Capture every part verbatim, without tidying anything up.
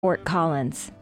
Fort Collins.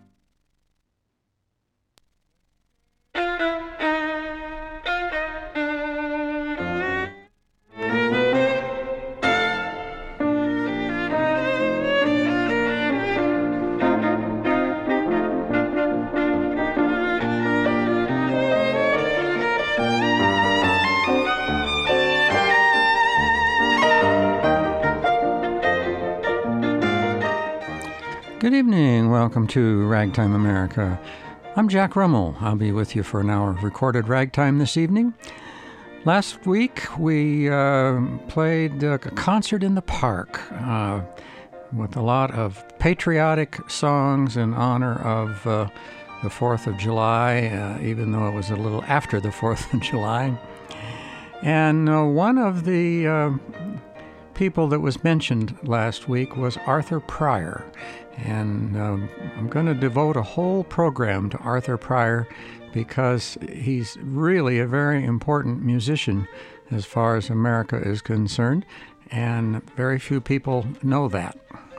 Good evening. Welcome to Ragtime America. I'm Jack Rummel. I'll be with you for an hour of recorded ragtime this evening. Last week, we uh, played a concert in the park uh, with a lot of patriotic songs in honor of uh, the fourth of July, uh, even though it was a little after the fourth of July. And uh, one of the uh, people that was mentioned last week was Arthur Pryor. And um, I'm going to devote a whole program to Arthur Pryor because he's really a very important musician as far as America is concerned, and very few people know that.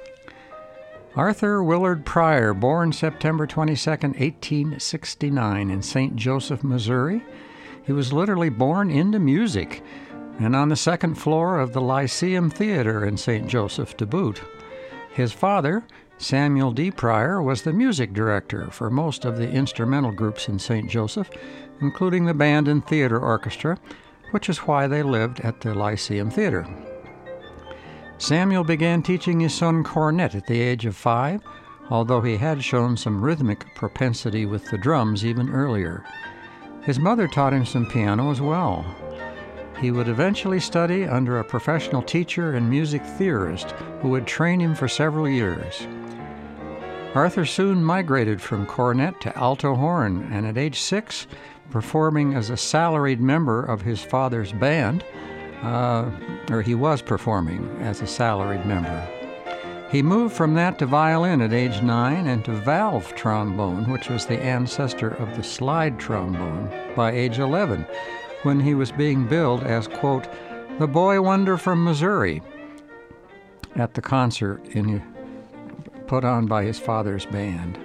Arthur Willard Pryor, born September twenty-second, eighteen sixty-nine in Saint Joseph, Missouri. He was literally born into music and on the second floor of the Lyceum Theater in Saint Joseph to boot. His father, Samuel D. Pryor, was the music director for most of the instrumental groups in Saint Joseph, including the band and theater orchestra, which is why they lived at the Lyceum Theater. Samuel began teaching his son cornet at the age of five, although he had shown some rhythmic propensity with the drums even earlier. His mother taught him some piano as well. He would eventually study under a professional teacher and music theorist who would train him for several years. Arthur soon migrated from cornet to alto horn, and at age six, performing as a salaried member of his father's band, uh, or he was performing as a salaried member. He moved from that to violin at age nine and to valve trombone, which was the ancestor of the slide trombone, by age eleven, when he was being billed as, quote, the boy wonder from Missouri, at the concert in, put on by his father's band.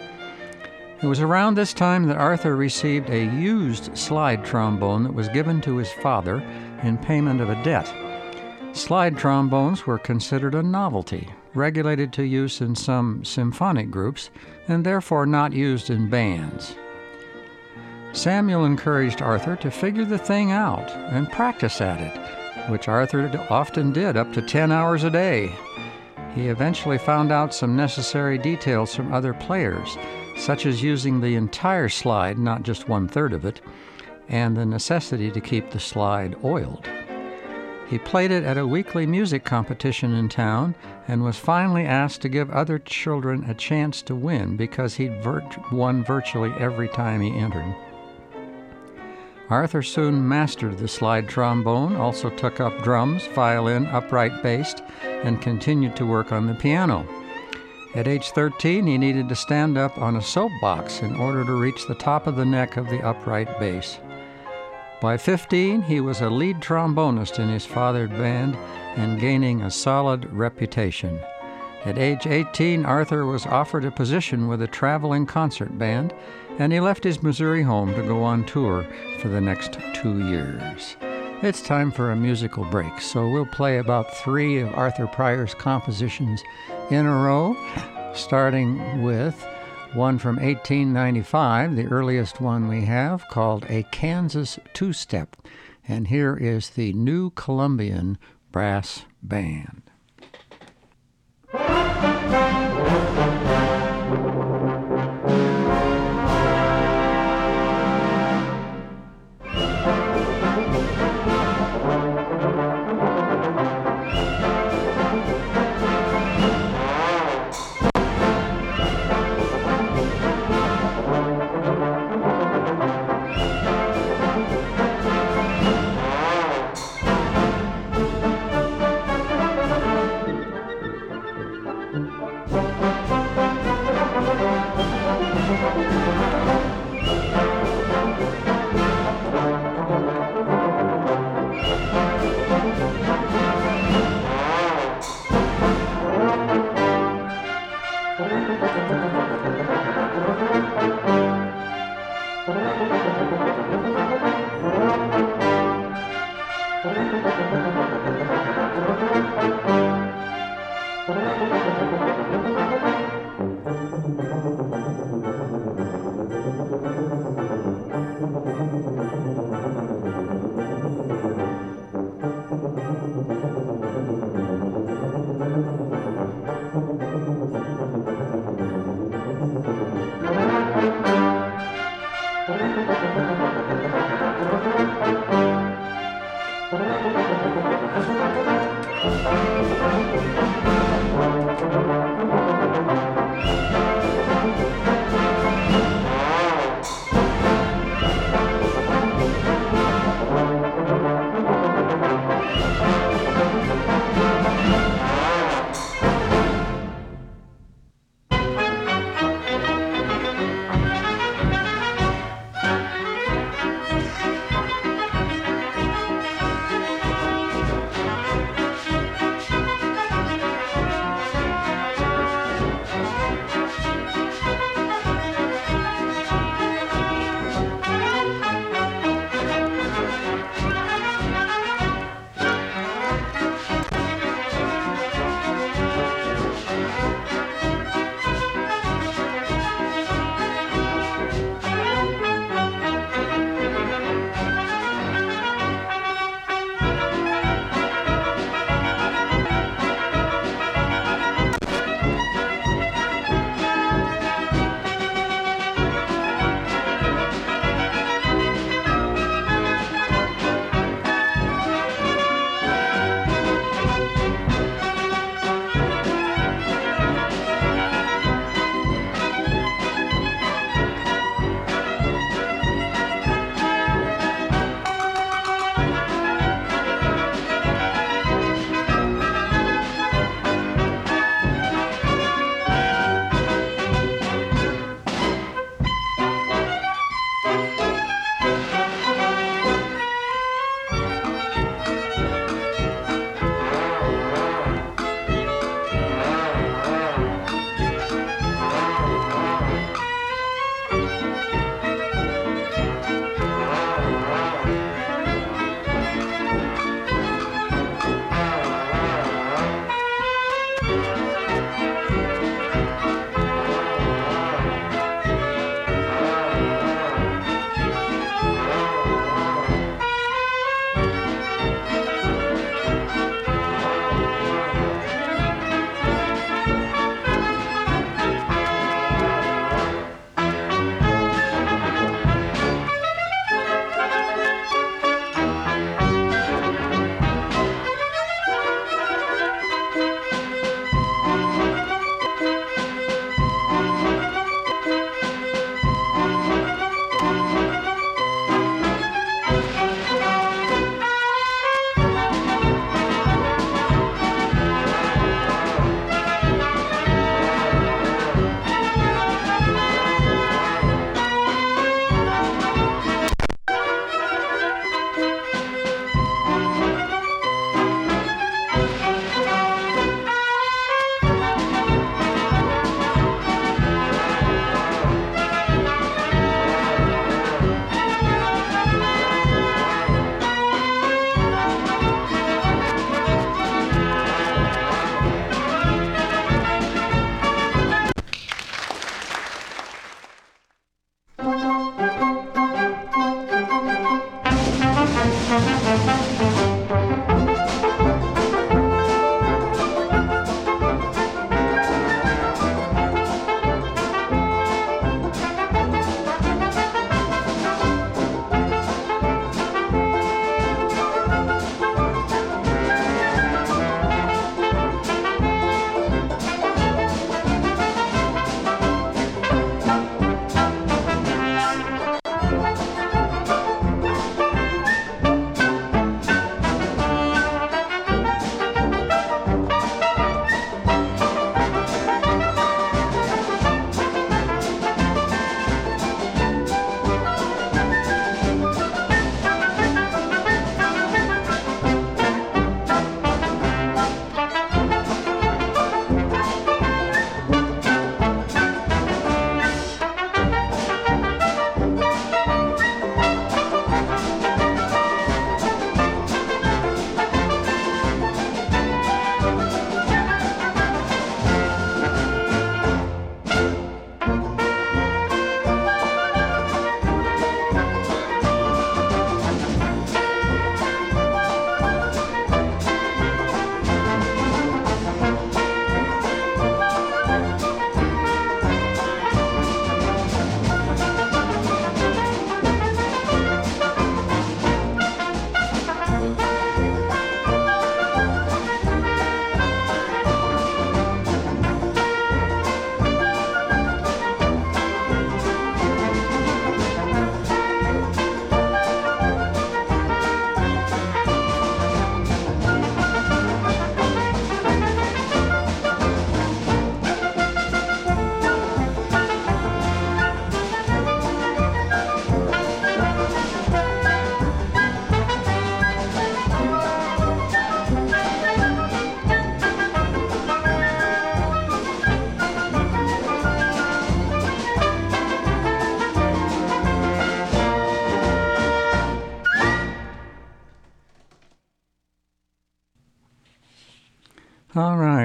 It was around this time that Arthur received a used slide trombone that was given to his father in payment of a debt. Slide trombones were considered a novelty, regulated to use in some symphonic groups, and therefore not used in bands. Samuel encouraged Arthur to figure the thing out and practice at it, which Arthur often did up to ten hours a day. He eventually found out some necessary details from other players, such as using the entire slide, not just one-third of it, and the necessity to keep the slide oiled. He played it at a weekly music competition in town and was finally asked to give other children a chance to win because he'd vir- won virtually every time he entered. Arthur soon mastered the slide trombone, also took up drums, violin, upright bass, and continued to work on the piano. At age thirteen, he needed to stand up on a soapbox in order to reach the top of the neck of the upright bass. By fifteen, he was a lead trombonist in his father's band and gaining a solid reputation. At age eighteen, Arthur was offered a position with a traveling concert band, and he left his Missouri home to go on tour for the next two years. It's time for a musical break, so we'll play about three of Arthur Pryor's compositions in a row, starting with one from eighteen ninety-five, the earliest one we have, called A Kansas Two-Step. And here is the New Columbian Brass Band.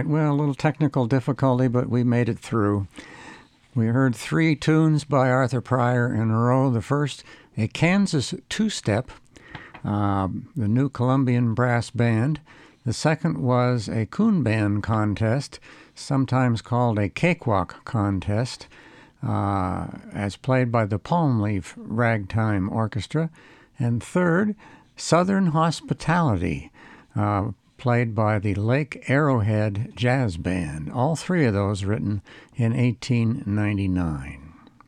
well, a little technical difficulty, but we made it through. We heard three tunes by Arthur Pryor in a row. The first, a Kansas two-step, uh, the New Columbian Brass Band. The second was a coon band contest, sometimes called a cakewalk contest, uh, as played by the Palm Leaf Ragtime Orchestra. And third, Southern Hospitality, uh, played by the Lake Arrowhead Jazz Band. All three of those written in eighteen ninety-nine.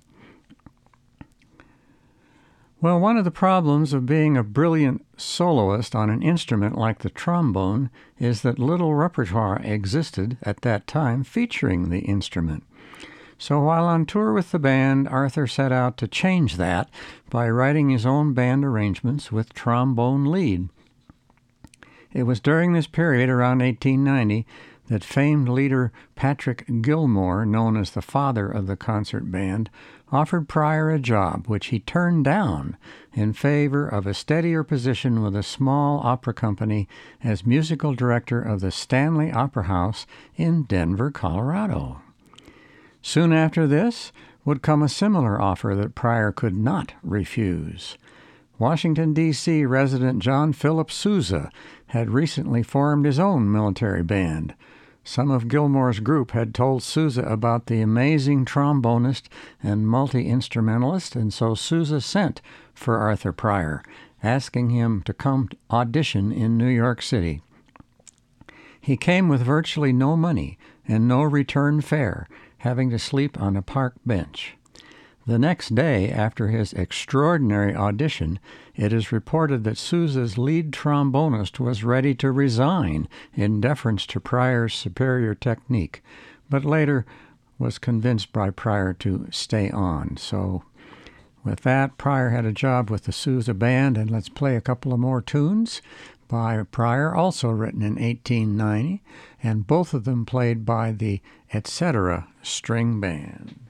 Well, one of the problems of being a brilliant soloist on an instrument like the trombone is that little repertoire existed at that time featuring the instrument. So while on tour with the band, Arthur set out to change that by writing his own band arrangements with trombone lead. It was during this period, around eighteen ninety, that famed leader Patrick Gilmore, known as the father of the concert band, offered Pryor a job which he turned down in favor of a steadier position with a small opera company as musical director of the Stanley Opera House in Denver, Colorado. Soon after this would come a similar offer that Pryor could not refuse. Washington, D C resident John Philip Sousa had recently formed his own military band. Some of Gilmore's group had told Sousa about the amazing trombonist and multi-instrumentalist, and so Sousa sent for Arthur Pryor, asking him to come audition in New York City. He came with virtually no money and no return fare, having to sleep on a park bench. The next day, after his extraordinary audition, it is reported that Sousa's lead trombonist was ready to resign in deference to Pryor's superior technique, but later was convinced by Pryor to stay on. So with that, Pryor had a job with the Sousa Band, and let's play a couple of more tunes by Pryor, also written in eighteen ninety, and both of them played by the Et Cetera String Band.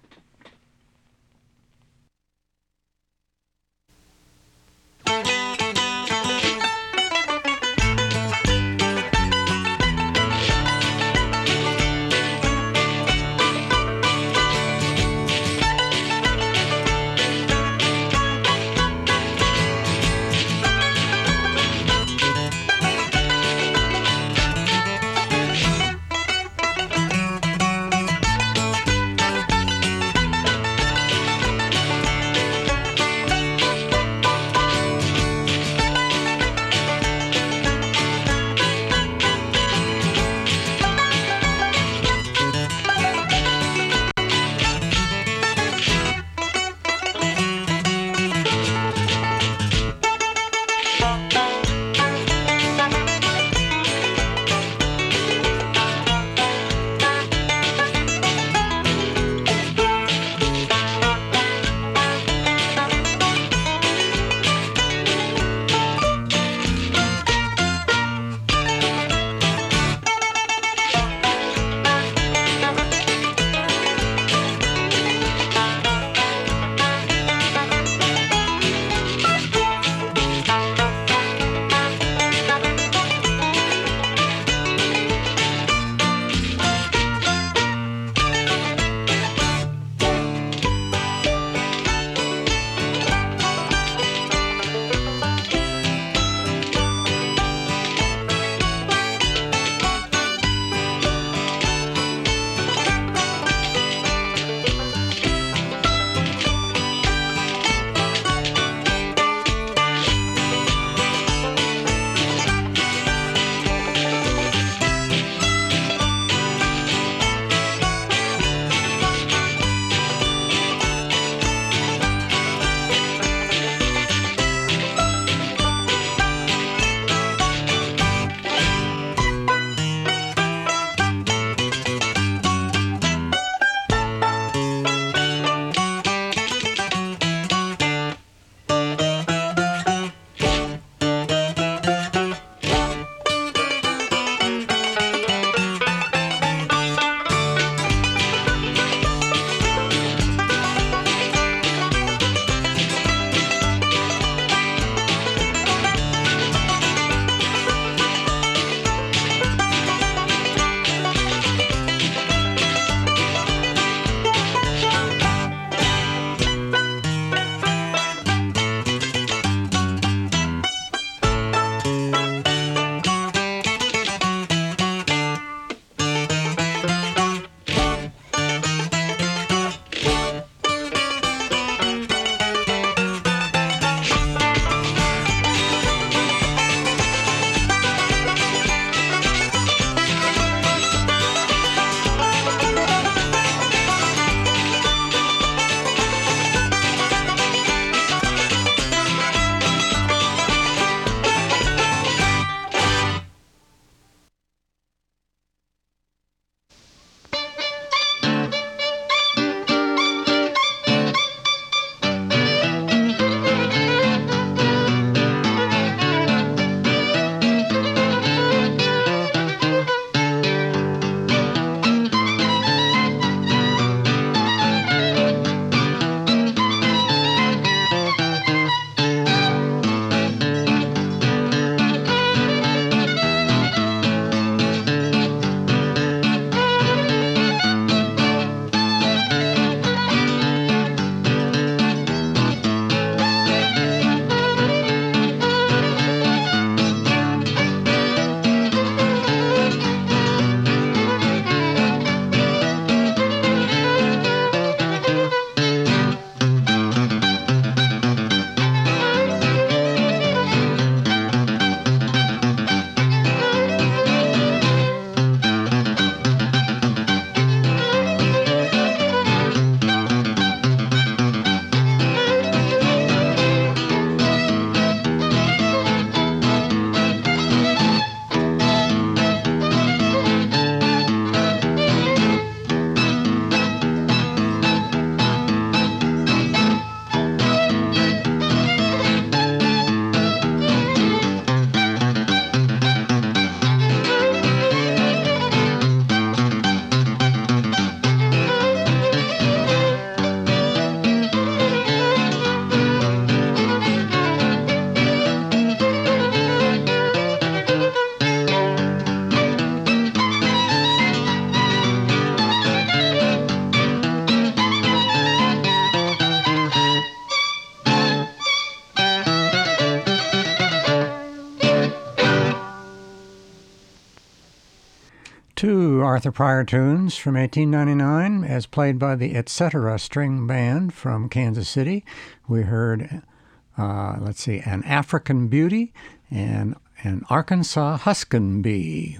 Two Arthur Pryor tunes from eighteen ninety-nine, as played by the Et Cetera String Band from Kansas City. We heard, uh, let's see, An African Beauty and An Arkansas Huskin' Bee.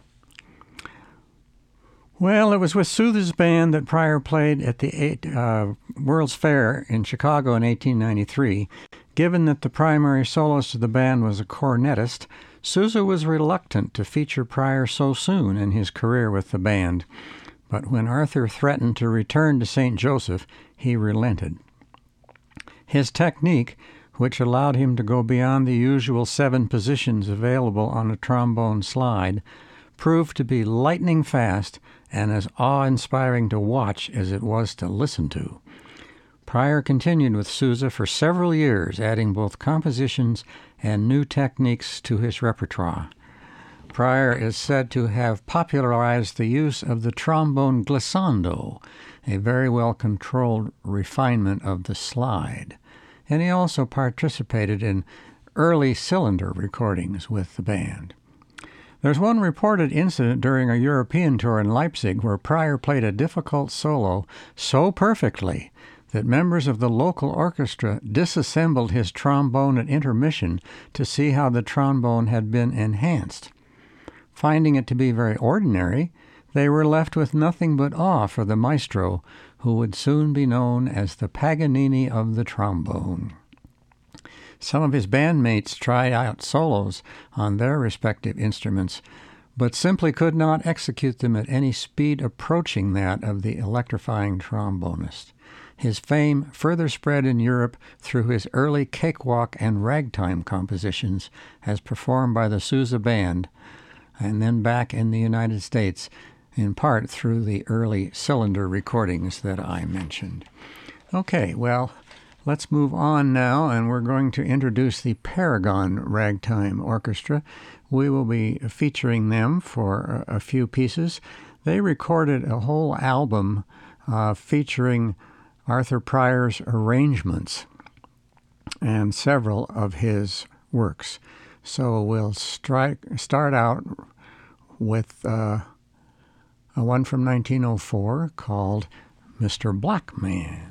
Well, it was with Souther's band that Pryor played at the eight, uh, World's Fair in Chicago in eighteen ninety-three. Given that the primary soloist of the band was a cornetist, Sousa was reluctant to feature Pryor so soon in his career with the band, but when Arthur threatened to return to Saint Joseph, he relented. His technique, which allowed him to go beyond the usual seven positions available on a trombone slide, proved to be lightning fast and as awe-inspiring to watch as it was to listen to. Pryor continued with Sousa for several years, adding both compositions and new techniques to his repertoire. Pryor is said to have popularized the use of the trombone glissando, a very well-controlled refinement of the slide, and he also participated in early cylinder recordings with the band. There's one reported incident during a European tour in Leipzig where Pryor played a difficult solo so perfectly that members of the local orchestra disassembled his trombone at intermission to see how the trombone had been enhanced. Finding it to be very ordinary, they were left with nothing but awe for the maestro, who would soon be known as the Paganini of the trombone. Some of his bandmates tried out solos on their respective instruments, but simply could not execute them at any speed approaching that of the electrifying trombonist. His fame further spread in Europe through his early cakewalk and ragtime compositions as performed by the Sousa Band, and then back in the United States, in part through the early cylinder recordings that I mentioned. Okay, well, let's move on now, and we're going to introduce the Paragon Ragtime Orchestra. We will be featuring them for a, a few pieces. They recorded a whole album uh, featuring Arthur Pryor's arrangements and several of his works. So we'll strike, start out with uh, a one from nineteen oh four called Mister Blackman.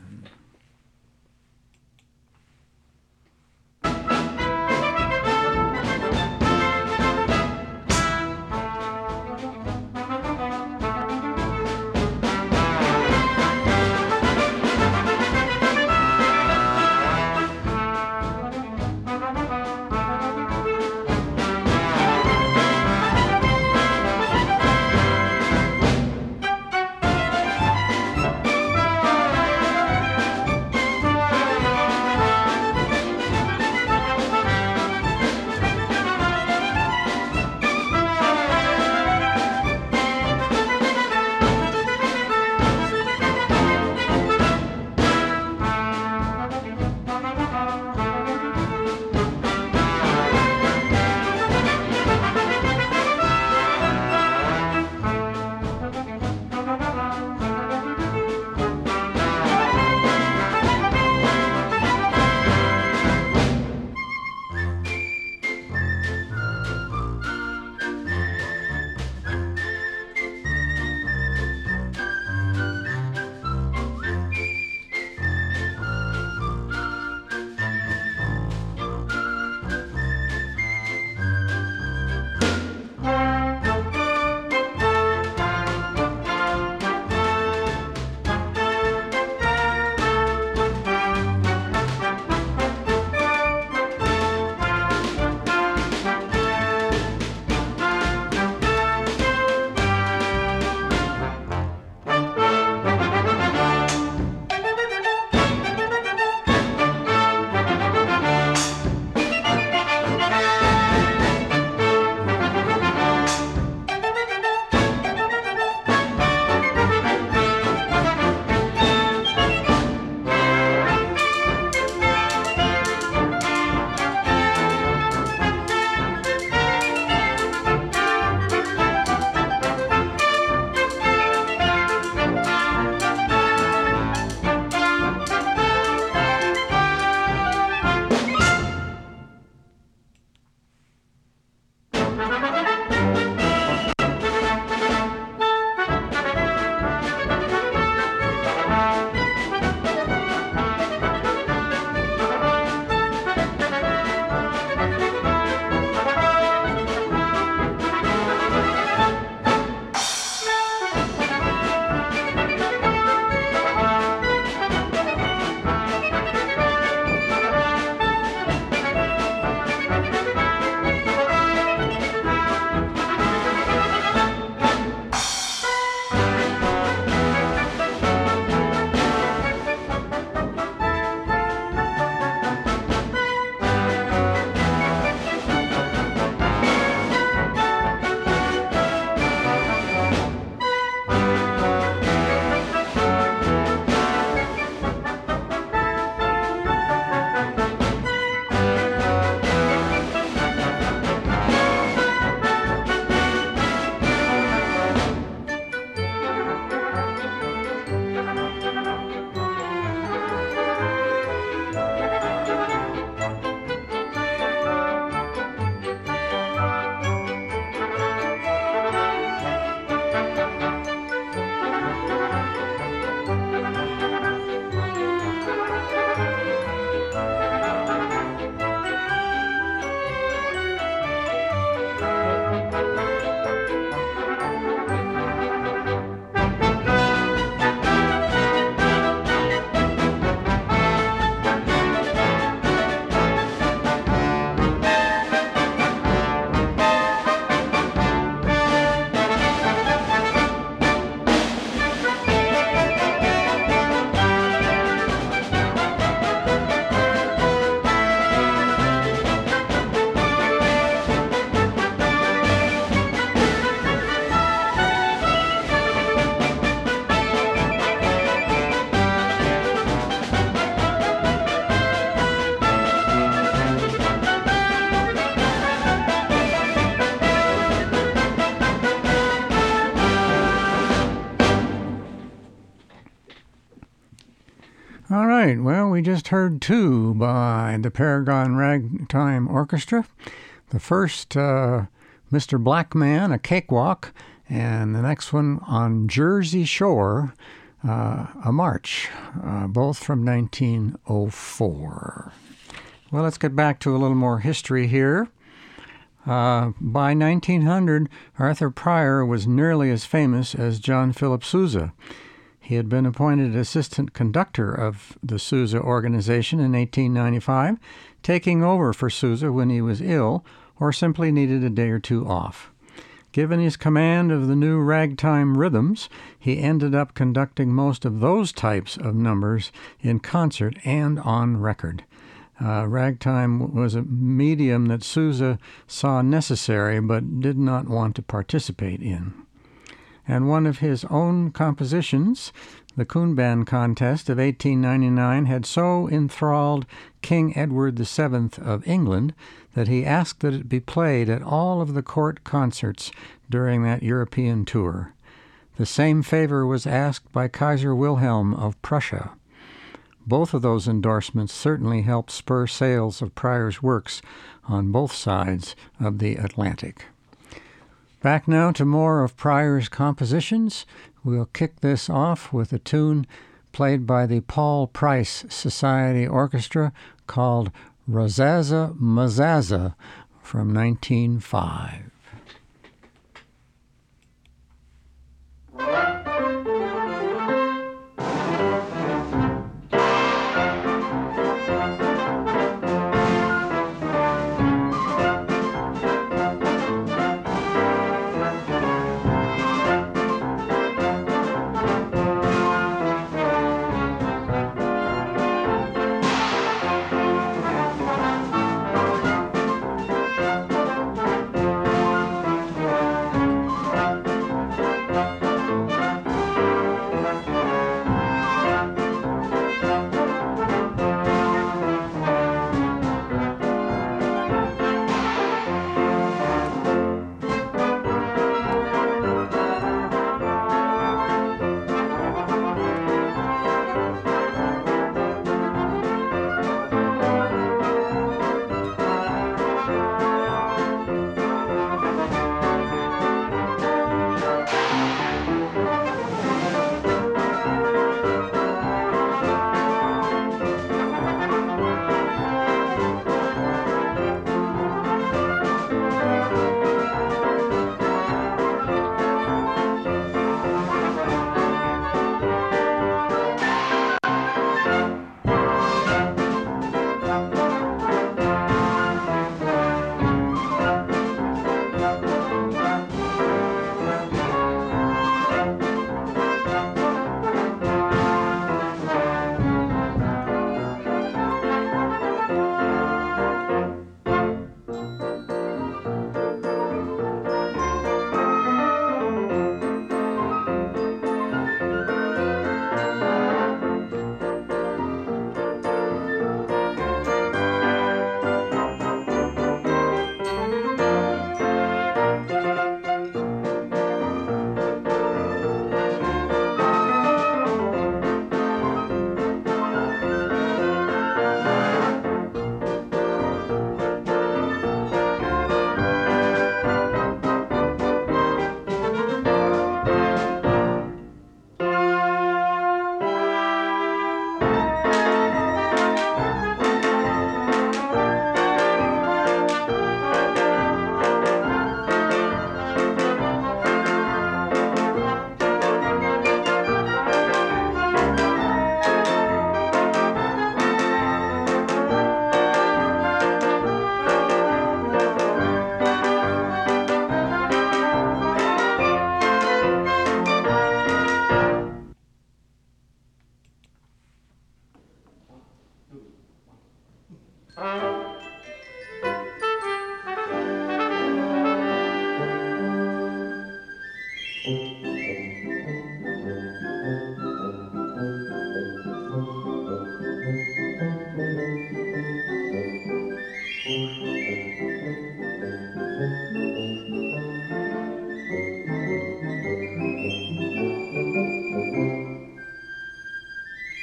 All right, well, we just heard two by the Paragon Ragtime Orchestra. The first, uh, Mister Blackman, A Cakewalk, and the next one, On Jersey Shore, uh, A March, uh, both from nineteen oh four. Well, let's get back to a little more history here. Uh, by nineteen hundred, Arthur Pryor was nearly as famous as John Philip Sousa. He had been appointed assistant conductor of the Sousa organization in eighteen ninety-five, taking over for Sousa when he was ill or simply needed a day or two off. Given his command of the new ragtime rhythms, he ended up conducting most of those types of numbers in concert and on record. Uh, ragtime was a medium that Sousa saw necessary but did not want to participate in. And one of his own compositions, the Coonban Contest of eighteen ninety-nine, had so enthralled King Edward the Seventh of England that he asked that it be played at all of the court concerts during that European tour. The same favor was asked by Kaiser Wilhelm of Prussia. Both of those endorsements certainly helped spur sales of Pryor's works on both sides of the Atlantic. Back now to more of Pryor's compositions. We'll kick this off with a tune played by the Paul Price Society Orchestra called Razaza Mazaza from nineteen oh five.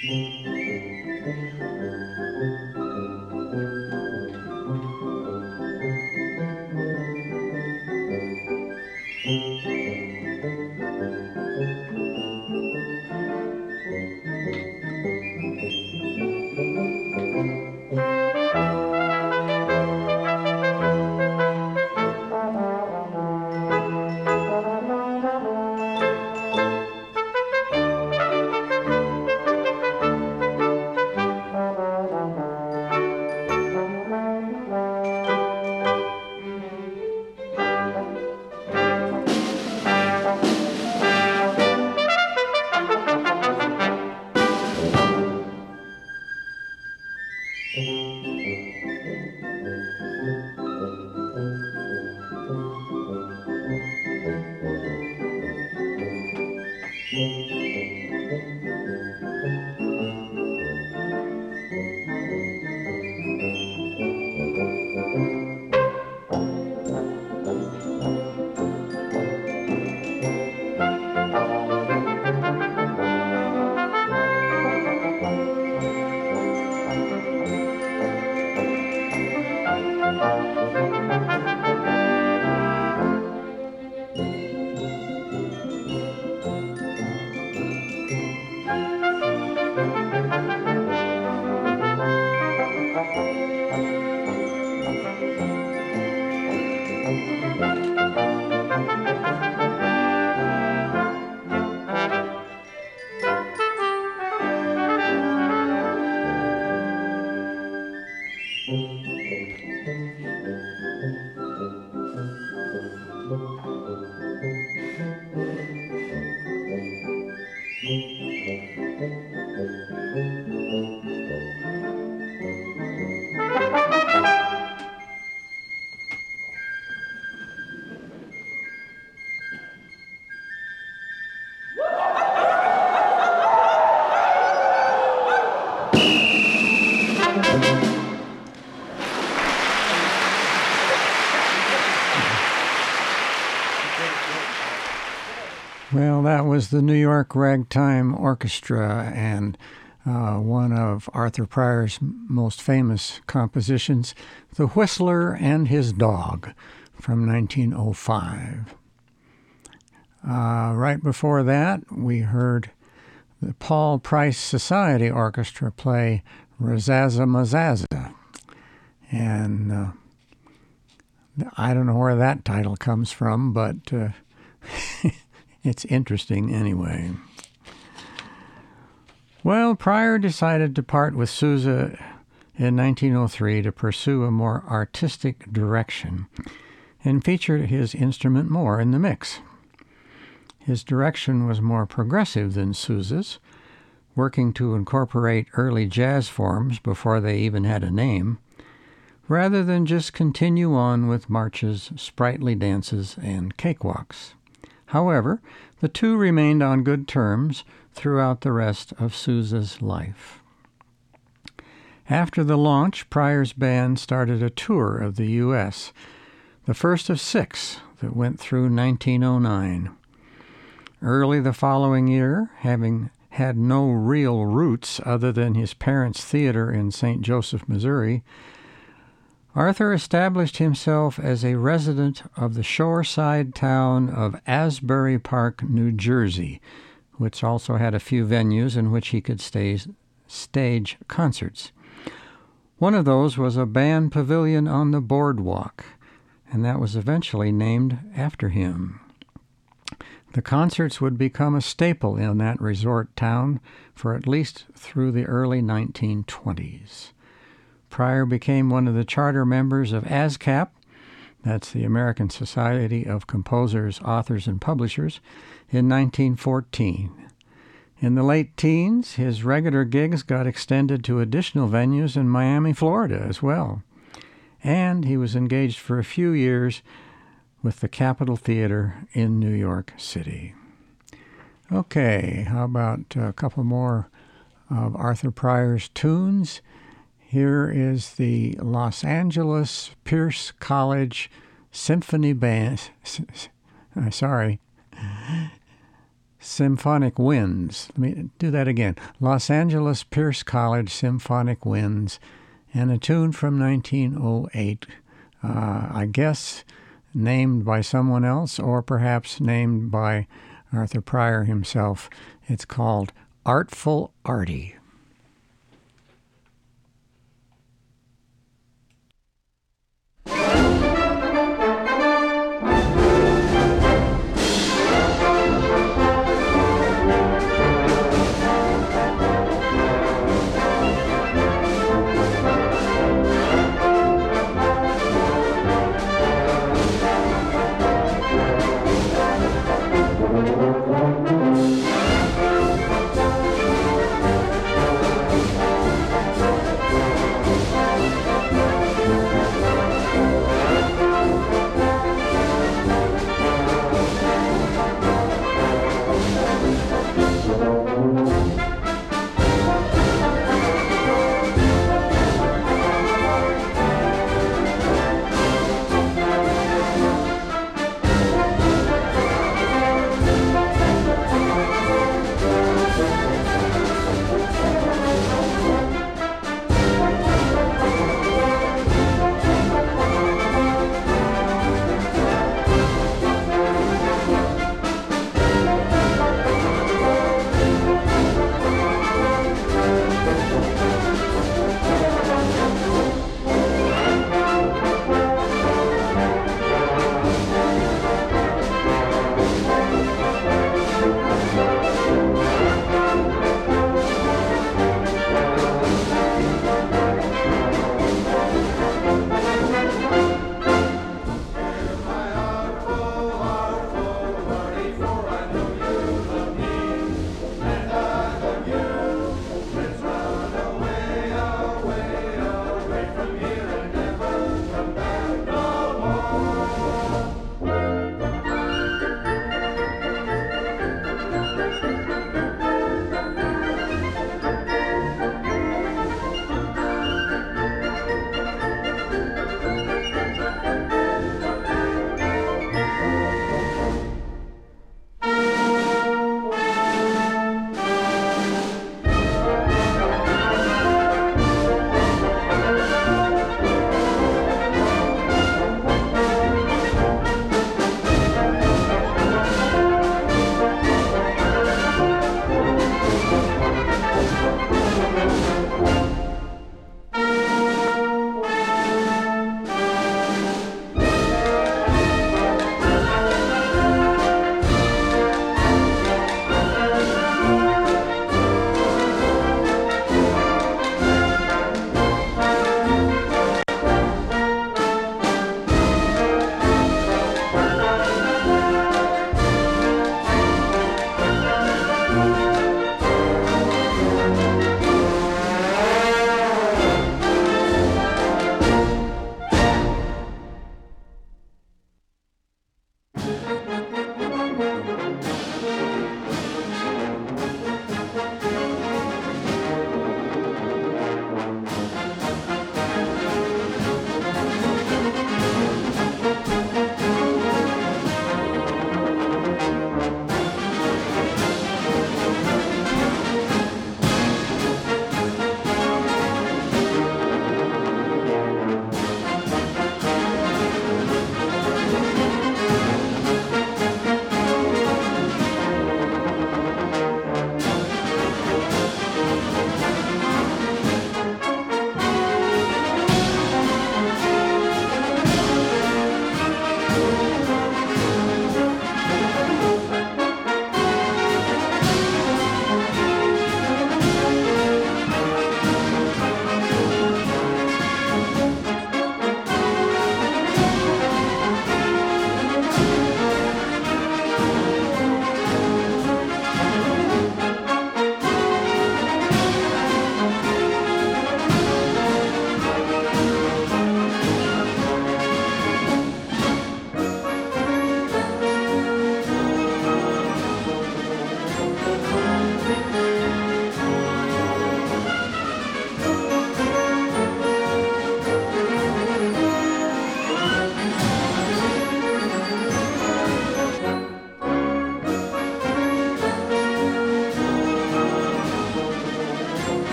Well, that was the New York Ragtime Orchestra, and uh, one of Arthur Pryor's most famous compositions, The Whistler and His Dog, from nineteen oh five. Uh, right before that, we heard the Paul Price Society Orchestra play Razaza Mazaza, and uh, I don't know where that title comes from, but uh, it's interesting anyway. Well, Pryor decided to part with Sousa in nineteen oh three to pursue a more artistic direction and featured his instrument more in the mix. His direction was more progressive than Sousa's, working to incorporate early jazz forms before they even had a name, rather than just continue on with marches, sprightly dances, and cakewalks. However, the two remained on good terms throughout the rest of Sousa's life. After the launch, Pryor's band started a tour of the U S, the first of six that went through nineteen oh nine. Early the following year, having had no real roots other than his parents' theater in Saint Joseph, Missouri, Arthur established himself as a resident of the shoreside town of Asbury Park, New Jersey, which also had a few venues in which he could stay, stage concerts. One of those was a band pavilion on the boardwalk, and that was eventually named after him. The concerts would become a staple in that resort town for at least through the early nineteen twenties. Pryor became one of the charter members of ASCAP, that's the American Society of Composers, Authors, and Publishers, in nineteen fourteen. In the late teens, his regular gigs got extended to additional venues in Miami, Florida as well. And he was engaged for a few years with the Capitol Theater in New York City. Okay, how about a couple more of Arthur Pryor's tunes? Here is the Los Angeles Pierce College Symphony Band, uh, sorry, Symphonic Winds. Let me do that again. Los Angeles Pierce College Symphonic Winds, and a tune from nineteen oh eight, uh, I guess named by someone else or perhaps named by Arthur Pryor himself. It's called Artful Artie.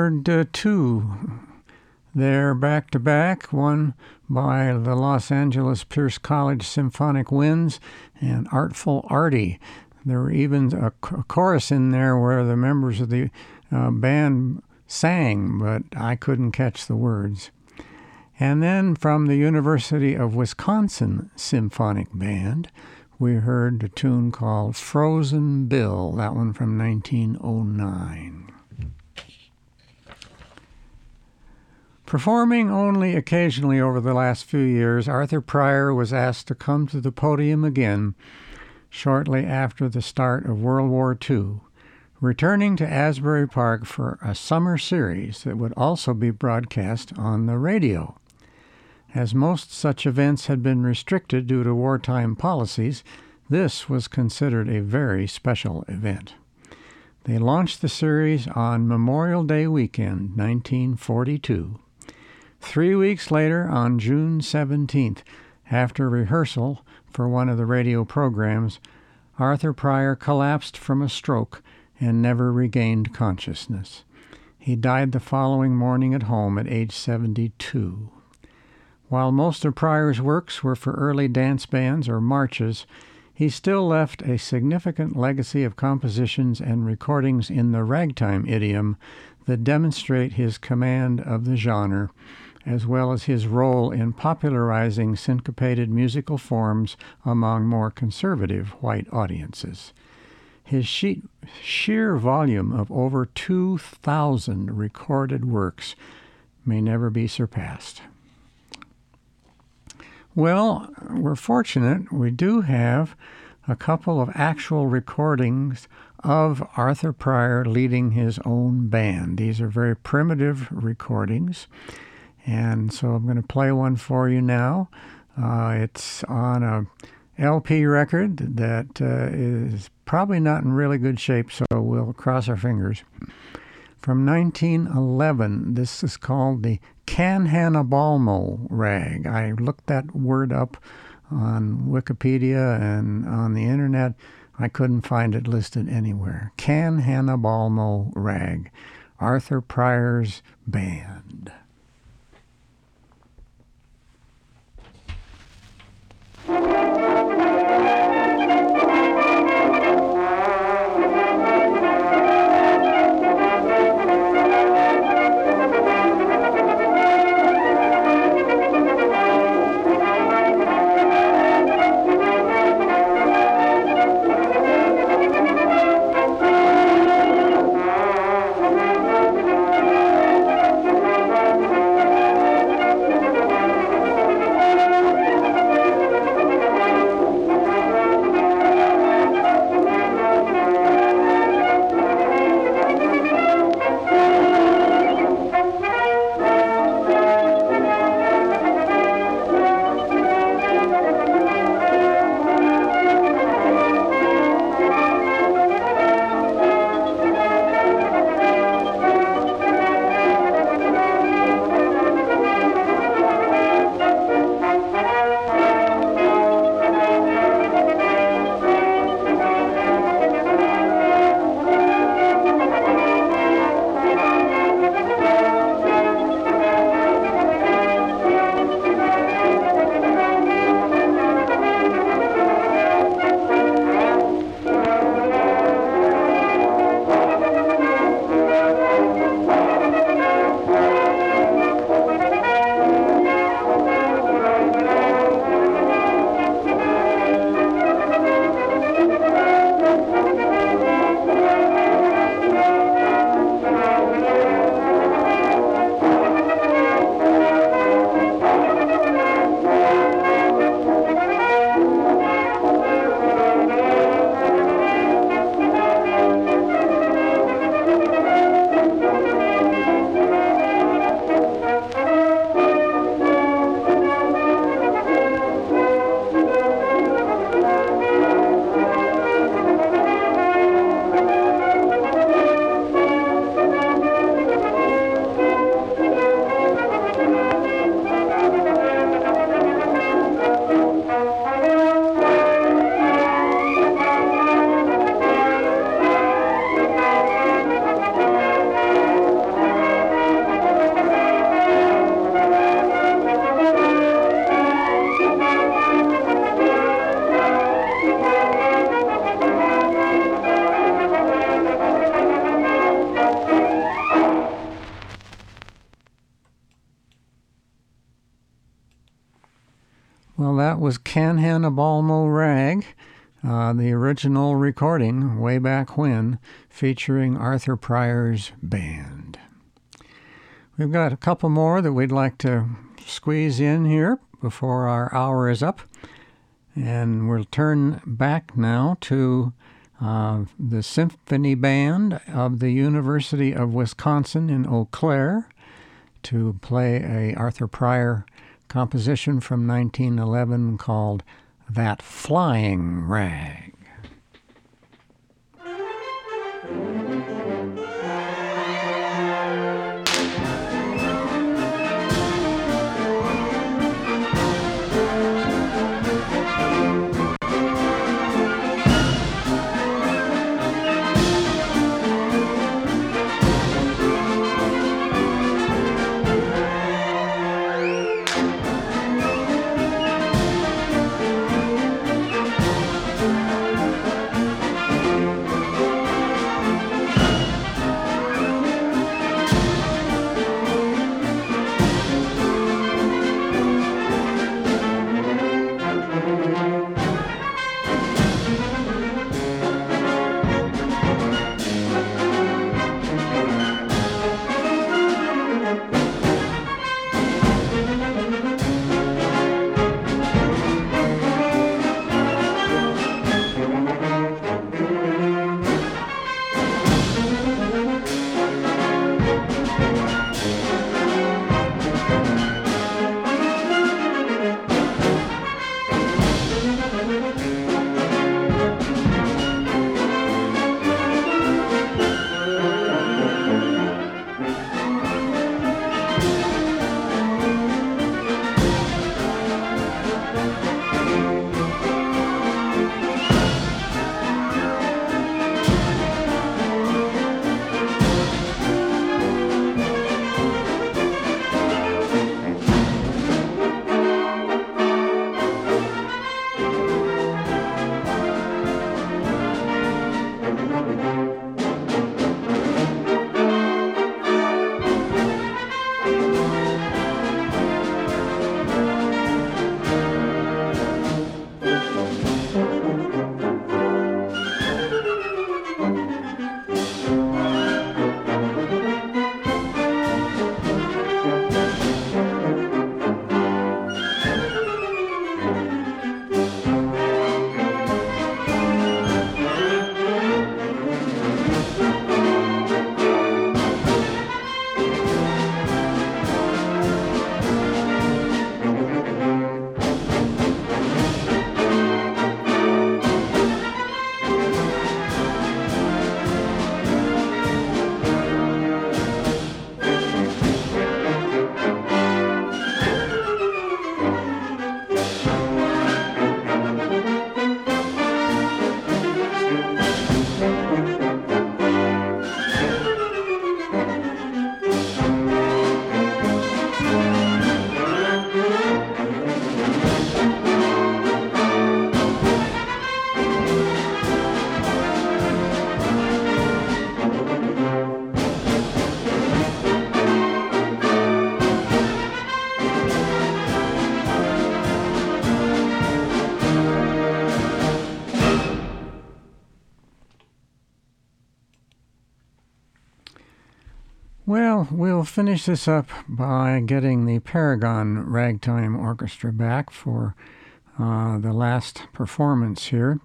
heard uh, two there back to back, one by the Los Angeles Pierce College Symphonic Winds and Artful Artie. There were even a, a chorus in there where the members of the uh, band sang, but I couldn't catch the words. And then from the University of Wisconsin Symphonic Band, we heard a tune called Frozen Bill, that one from nineteen oh nine. Performing only occasionally over the last few years, Arthur Pryor was asked to come to the podium again shortly after the start of World War Two, returning to Asbury Park for a summer series that would also be broadcast on the radio. As most such events had been restricted due to wartime policies, this was considered a very special event. They launched the series on Memorial Day weekend, nineteen forty-two. Three weeks later, on June seventeenth, after rehearsal for one of the radio programs, Arthur Pryor collapsed from a stroke and never regained consciousness. He died the following morning at home at age seventy-two. While most of Pryor's works were for early dance bands or marches, he still left a significant legacy of compositions and recordings in the ragtime idiom that demonstrate his command of the genre, as well as his role in popularizing syncopated musical forms among more conservative white audiences. His she- sheer volume of over two thousand recorded works may never be surpassed. Well, we're fortunate. We do have a couple of actual recordings of Arthur Pryor leading his own band. These are very primitive recordings, and so I'm going to play one for you now. Uh, it's on a L P record that uh, is probably not in really good shape, so we'll cross our fingers. From nineteen eleven, this is called the Canhanabalmo rag. I looked that word up on Wikipedia and on the internet. I couldn't find it listed anywhere. Canhanabalmo rag, Arthur Pryor's band. Thank you. Well, that was Canhanabalmo Rag, uh, the original recording way back when, featuring Arthur Pryor's band. We've got a couple more that we'd like to squeeze in here before our hour is up. And we'll turn back now to uh, the Symphony Band of the University of Wisconsin in Eau Claire to play a Arthur Pryor composition from nineteen eleven called That Flying Rag. Well, we'll finish this up by getting the Paragon Ragtime Orchestra back for uh, the last performance here.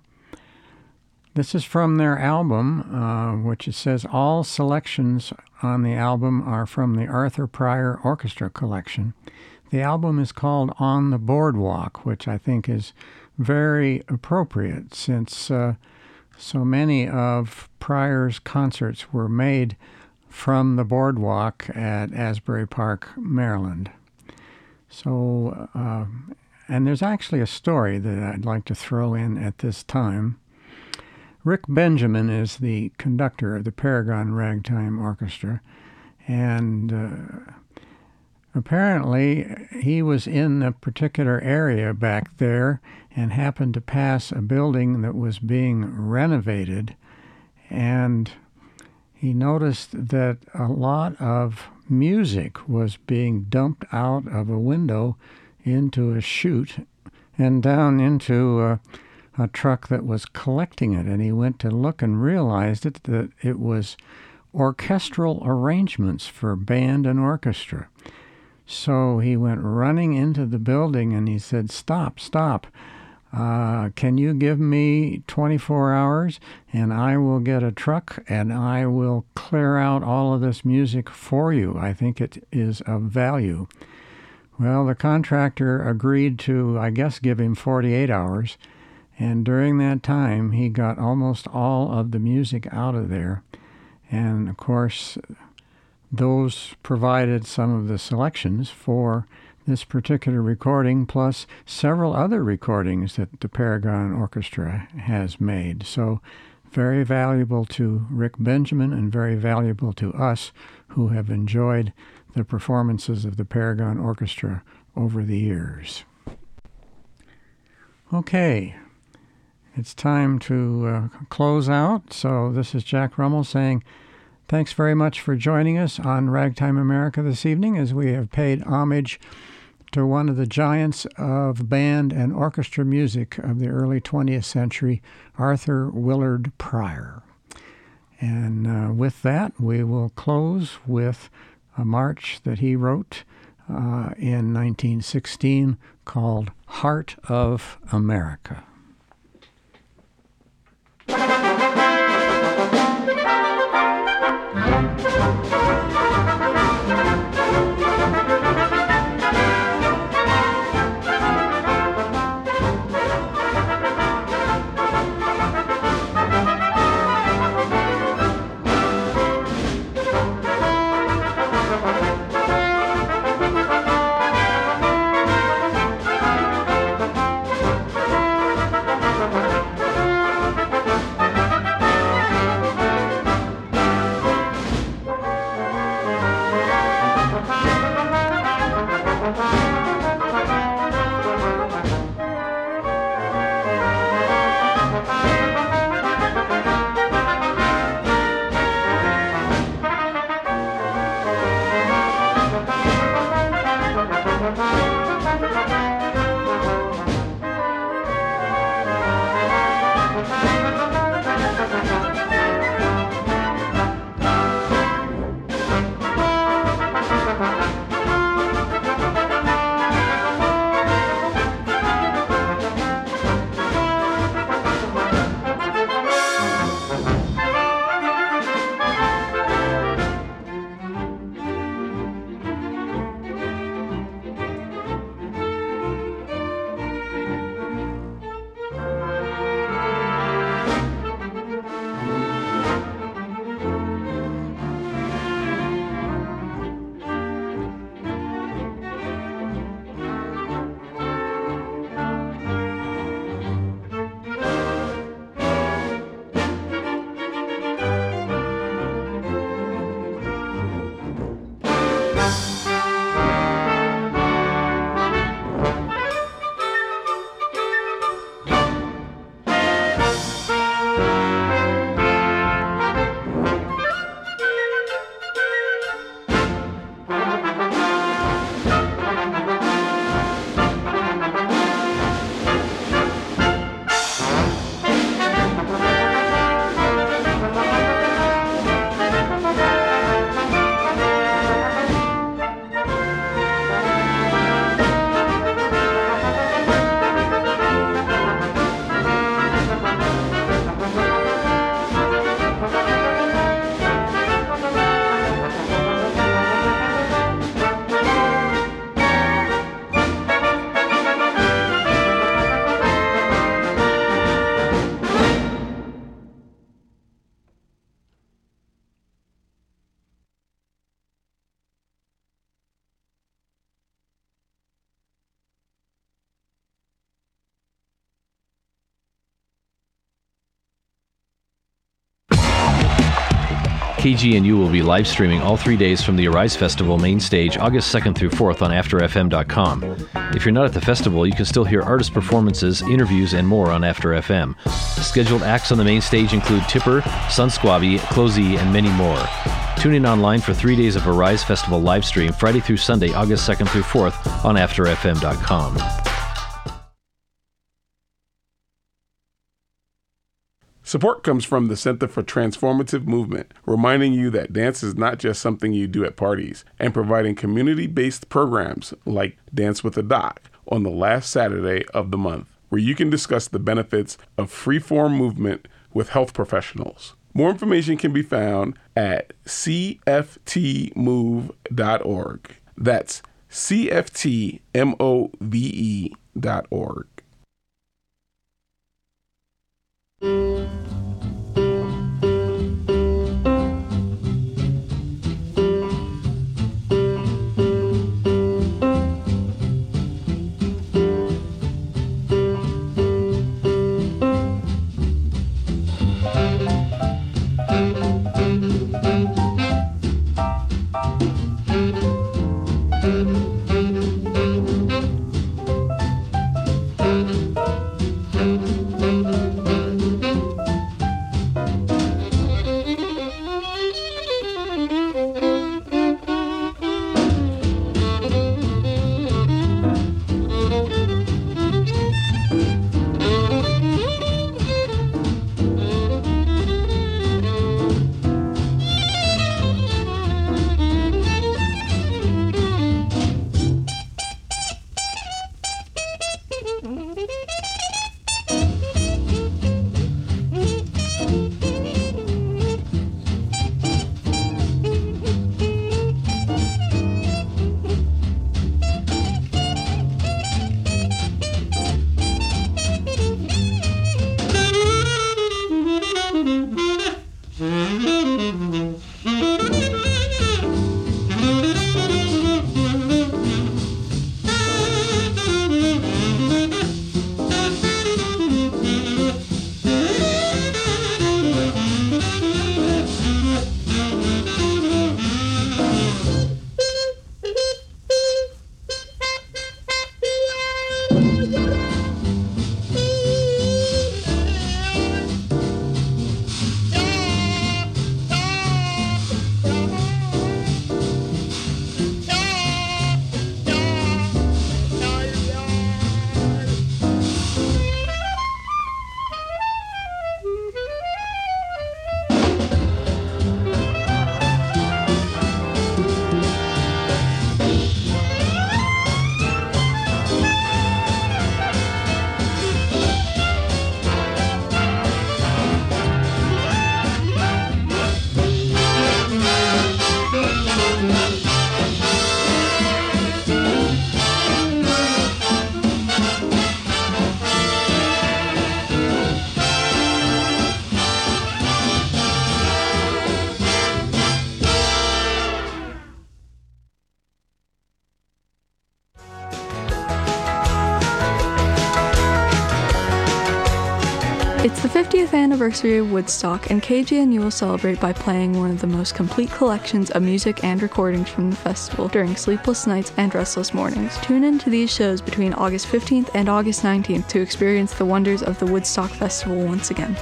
This is from their album, uh, which it says all selections on the album are from the Arthur Pryor Orchestra Collection. The album is called On the Boardwalk, which I think is very appropriate since uh, so many of Pryor's concerts were made from the boardwalk at Asbury Park, Maryland. So, uh, and there's actually a story that I'd like to throw in at this time. Rick Benjamin is the conductor of the Paragon Ragtime Orchestra, and uh, apparently he was in a particular area back there and happened to pass a building that was being renovated, and he noticed that a lot of music was being dumped out of a window into a chute and down into uh, a truck that was collecting it. And he went to look and realized it, that it was orchestral arrangements for band and orchestra. So he went running into the building and he said, stop, stop. Uh, can you give me twenty-four hours and I will get a truck and I will clear out all of this music for you. I think it is of value. Well, the contractor agreed to, I guess, give him forty-eight hours. And during that time, he got almost all of the music out of there. And, of course, those provided some of the selections for this particular recording, plus several other recordings that the Paragon Orchestra has made. So very valuable to Rick Benjamin and very valuable to us who have enjoyed the performances of the Paragon Orchestra over the years. Okay, it's time to uh, close out. So this is Jack Rummel saying thanks very much for joining us on Ragtime America this evening as we have paid homage to one of the giants of band and orchestra music of the early twentieth century, Arthur Willard Pryor. And uh, with that, we will close with a march that he wrote uh, in nineteen sixteen called Heart of America. K G N U will be live streaming all three days from the Arise Festival main stage August second through fourth on after f m dot com. If you're not at the festival, you can still hear artist performances, interviews, and more on After F M. Scheduled acts on the main stage include Tipper, Sun Squabby, Closey, and many more. Tune in online for three days of Arise Festival live stream Friday through Sunday, August second through fourth on after f m dot com. Support comes from the Center for Transformative Movement, reminding you that dance is not just something you do at parties, and providing community-based programs like Dance with a Doc on the last Saturday of the month, where you can discuss the benefits of free-form movement with health professionals. More information can be found at c f t move dot org. That's C F T M O V E dot org. It's the fiftieth anniversary of Woodstock, and K G N U will celebrate by playing one of the most complete collections of music and recordings from the festival during sleepless nights and restless mornings. Tune in to these shows between August fifteenth and August nineteenth to experience the wonders of the Woodstock Festival once again.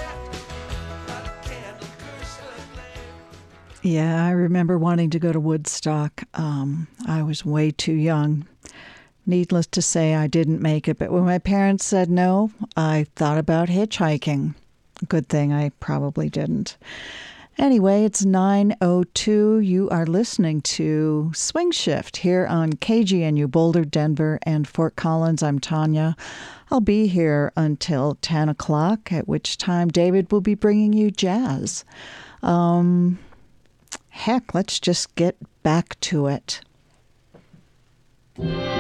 Yeah, I remember wanting to go to Woodstock. Um, I was way too young. Needless to say, I didn't make it, but when my parents said no, I thought about hitchhiking. Good thing I probably didn't. Anyway, it's nine oh two. You are listening to Swing Shift here on K G N U Boulder, Denver, and Fort Collins. I'm Tanya. I'll be here until ten o'clock, at which time David will be bringing you jazz. Um, heck, let's just get back to it.